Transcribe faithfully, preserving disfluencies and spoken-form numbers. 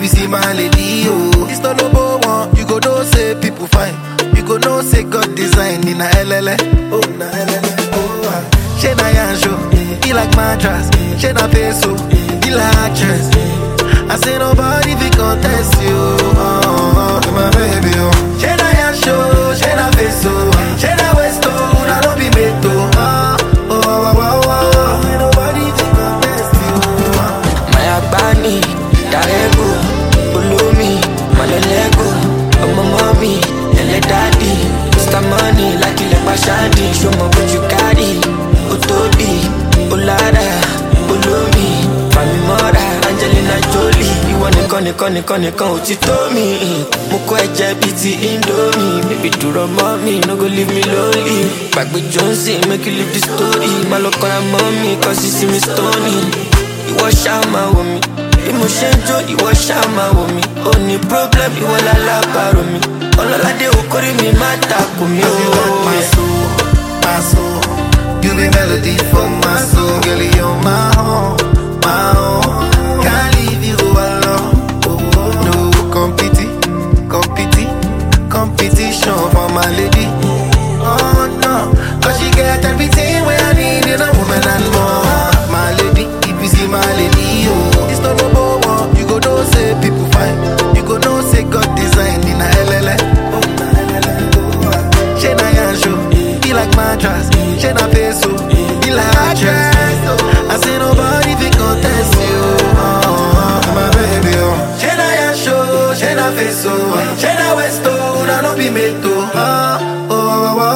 you see my lady, oh. It's not number one, you go know say people fine. You go know say God design in a L L A. Oh, na L L A, oh. ah. She na yanjo, he like mattress. She na peso, he like actress. I say nobody fi contest you, oh, oh, my baby, oh. She na yanjo, she na peso, she na westo, na no be meto, oh, oh, oh, oh, oh. Ain't nobody fi contest you, oh. My Agbani, Darego, Ulumi, Malolego, Omo mommy, Ele daddy, Mister Money, like you like Bashadi, show me what you carry, Otobi, Olara, Ulumi, Mami Mora, Angelina Jolie, you want to con con con con ti to me, Moko eje biti Indomie, baby do mommy, no go leave me lonely, back with Jonesy, make you live the story, Malokora mommy, cause you see me stony. Ìwọ ṣá máa wò mí, bí mo ṣe ń jó ìwọ ṣá máa wò mí. Ó ní problem ìwọ lálábàárò mi, ọlọ́ládé okòrí mi má takò mí o. You got my soul, my soul. You be melody for my soul, girl. You're my own, my own. Can't leave you alone. No competi, competi, competition for my lady. Oh no, cause she get everything where I need in a woman and more. My lady, if you see my lady, oh, it's not number one. You go know say people fine. You go know say God design in a L L A. Oh, na L L A. Oh, ah. She na yanjo, he like mattress. She na peso, he like actress. I say nobody fi contest you, oh, my baby, oh. She na yanjo, she na peso, she na westo, na no be meto, oh, oh, oh, oh.